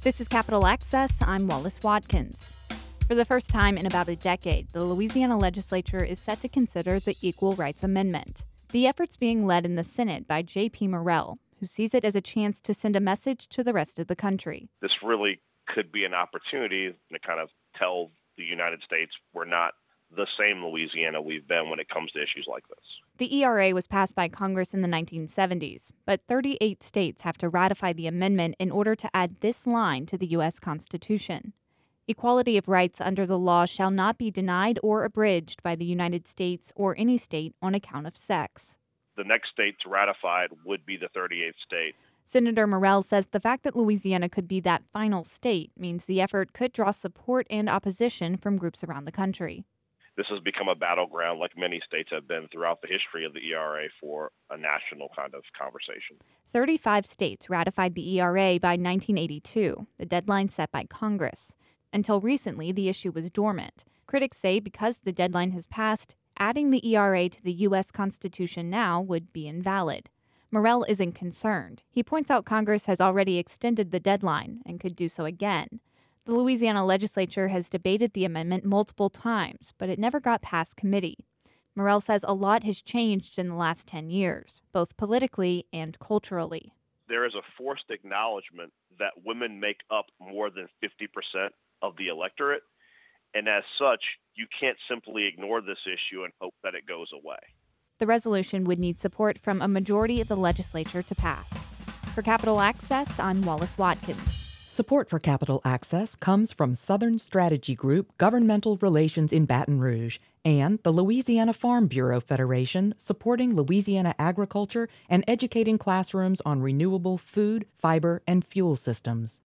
This is Capital Access. I'm Wallace Watkins. For the first time in about a decade, the Louisiana legislature is set to consider the Equal Rights Amendment. The effort's being led in the Senate by J.P. Morrell, who sees it as a chance to send a message to the rest of the country. This really could be an opportunity to kind of tell the United States we're not the same Louisiana we've been when it comes to issues like this. The ERA was passed by Congress in the 1970s, but 38 states have to ratify the amendment in order to add this line to the U.S. Constitution. Equality of rights under the law shall not be denied or abridged by the United States or any state on account of sex. The next state to ratify it would be the 38th state. Senator Morrell says the fact that Louisiana could be that final state means the effort could draw support and opposition from groups around the country. This has become a battleground like many states have been throughout the history of the ERA for a national kind of conversation. 35 states ratified the ERA by 1982, the deadline set by Congress. Until recently, the issue was dormant. Critics say because the deadline has passed, adding the ERA to the U.S. Constitution now would be invalid. Morrell isn't concerned. He points out Congress has already extended the deadline and could do so again. The Louisiana legislature has debated the amendment multiple times, but it never got past committee. Morrell says a lot has changed in the last 10 years, both politically and culturally. There is a forced acknowledgement that women make up more than 50% of the electorate, and as such, you can't simply ignore this issue and hope that it goes away. The resolution would need support from a majority of the legislature to pass. For Capital Access, I'm Wallace Watkins. Support for Capital Access comes from Southern Strategy Group Governmental Relations in Baton Rouge and the Louisiana Farm Bureau Federation, supporting Louisiana agriculture and educating classrooms on renewable food, fiber, and fuel systems.